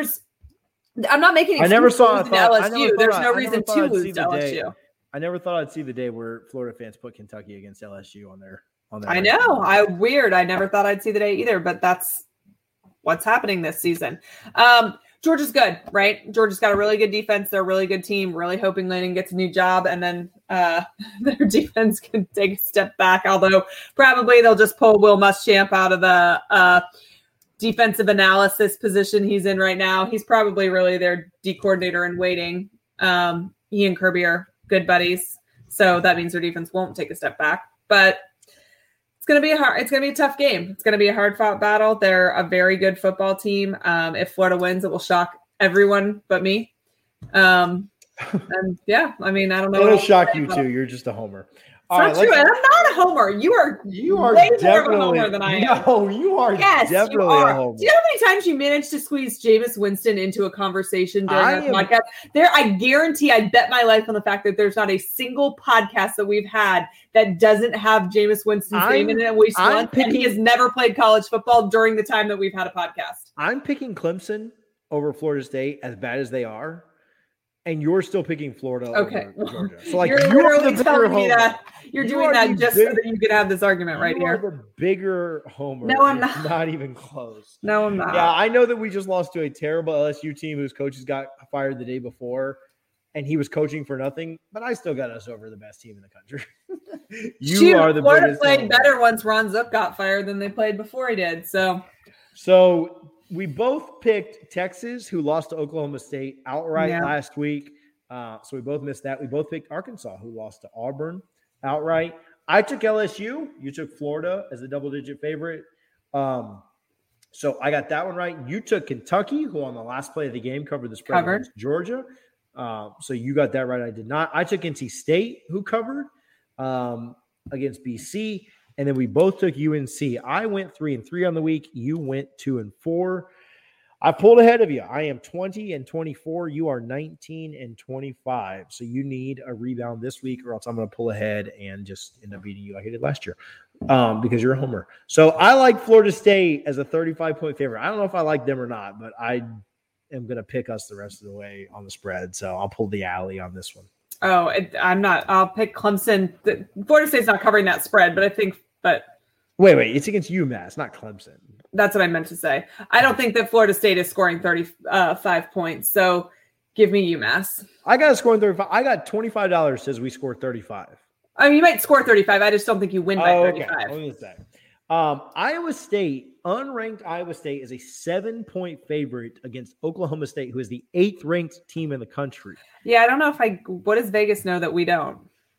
I'm not making excuses. I never saw LSU. There's no reason to lose to LSU. I never thought I'd see the day where Florida fans put Kentucky against LSU on their. I know. Weird. I never thought I'd see the day either, but that's what's happening this season. Georgia's good, right? Georgia's got a really good defense. They're a really good team. Really hoping Lanning gets a new job, and then their defense can take a step back. Although probably they'll just pull Will Muschamp out of the defensive analysis position he's in right now. He's probably really their D coordinator in waiting. He and Kirby are good buddies, so that means their defense won't take a step back. But it's going to be a tough game. It's going to be a hard fought battle. They're a very good football team. If Florida wins, it will shock everyone but me. And yeah, I mean, I don't know. It'll shock you too. You're just a homer. It's not true. And I'm not a homer. You are way more of a homer than I am. No, you are definitely a homer. Do you know how many times you managed to squeeze Jameis Winston into a conversation during our podcast? I guarantee, I bet my life on the fact that there's not a single podcast that we've had that doesn't have Jameis Winston's name in it at least once, and he has never played college football during the time that we've had a podcast. I'm picking Clemson over Florida State, as bad as they are. And you're still picking Florida over Georgia. So you're literally telling me that you're doing that just so that you can have this argument right here. You're the bigger homer. No, I'm not. Not even close. No, I'm not. Yeah, I know that we just lost to a terrible LSU team whose coaches got fired the day before, and he was coaching for nothing. But I still got us over the best team in the country. Are the Florida biggest played homer. Better once Ron Zook got fired than they played before he did. So we both picked Texas, who lost to Oklahoma State outright last week. So we both missed that. We both picked Arkansas, who lost to Auburn outright. I took LSU. You took Florida as a double-digit favorite. So I got that one right. You took Kentucky, who on the last play of the game covered the spread against Georgia. So you got that right. I did not. I took NC State, who covered against BC. And then we both took UNC. I went 3-3 on the week. You went 2-4. I pulled ahead of you. I am 20-24. You are 19-25. So you need a rebound this week, or else I'm going to pull ahead and just end up beating you like I did last year because you're a homer. So I like Florida State as a 35-point favorite. I don't know if I like them or not, but I am going to pick us the rest of the way on the spread. So I'll pull the alley on this one. Oh, I'm not. I'll pick Clemson. Florida State's not covering that spread, but I think – Wait. It's against UMass, not Clemson. That's what I meant to say. I don't think that Florida State is scoring 35 points. So give me UMass. I got a scoring 35. I got $25 says we score 35. I mean, you might score 35. I just don't think you win by 35. Okay. Let me say. Iowa State, unranked Iowa State, is a 7-point favorite against Oklahoma State, who is the 8th ranked team in the country. Yeah, I don't know what does Vegas know that we don't?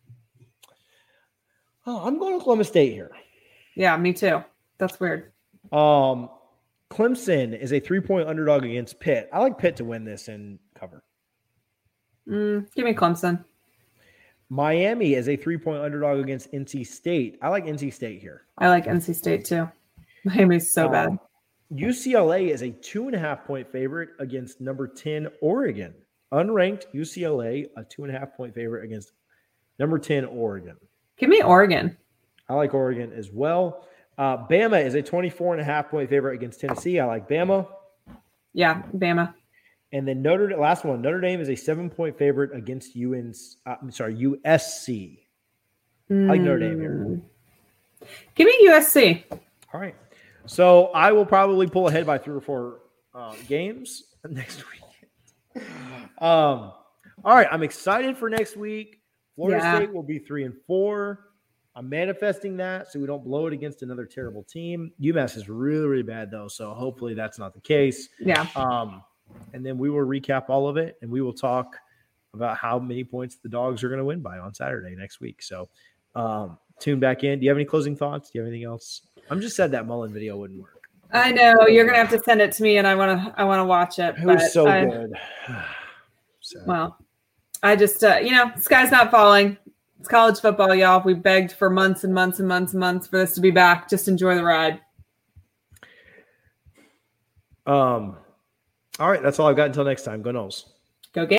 Oh, I'm going Oklahoma State here. Yeah, me too. That's weird. Clemson is a 3-point underdog against Pitt. I like Pitt to win this and cover. Give me Clemson. Miami is a 3-point underdog against NC State. I like NC State here. I like NC State too. Miami's so bad. UCLA is a 2.5-point favorite against number 10 Oregon. Unranked UCLA, a 2.5-point favorite against number 10 Oregon. Give me Oregon. I like Oregon as well. Bama is a 24.5 point favorite against Tennessee. I like Bama. Yeah, Bama. And then Notre Dame is a 7-point favorite against USC. I like Notre Dame here. Give me USC. All right. So I will probably pull ahead by 3 or 4 games next week. All right. I'm excited for next week. Florida State will be 3-4. I'm manifesting that so we don't blow it against another terrible team. UMass is really, really bad, though, so hopefully that's not the case. Yeah. And then we will recap all of it, and we will talk about how many points the Dogs are going to win by on Saturday next week. So tune back in. Do you have any closing thoughts? Do you have anything else? I'm just sad that Mullen video wouldn't work. I know. You're going to have to send it to me, and I want to watch it. It was so good. Well, I just, sky's not falling. It's college football, y'all. We begged for months and months and months and months for this to be back. Just enjoy the ride. All right. That's all I've got until next time. Go Noles. Go get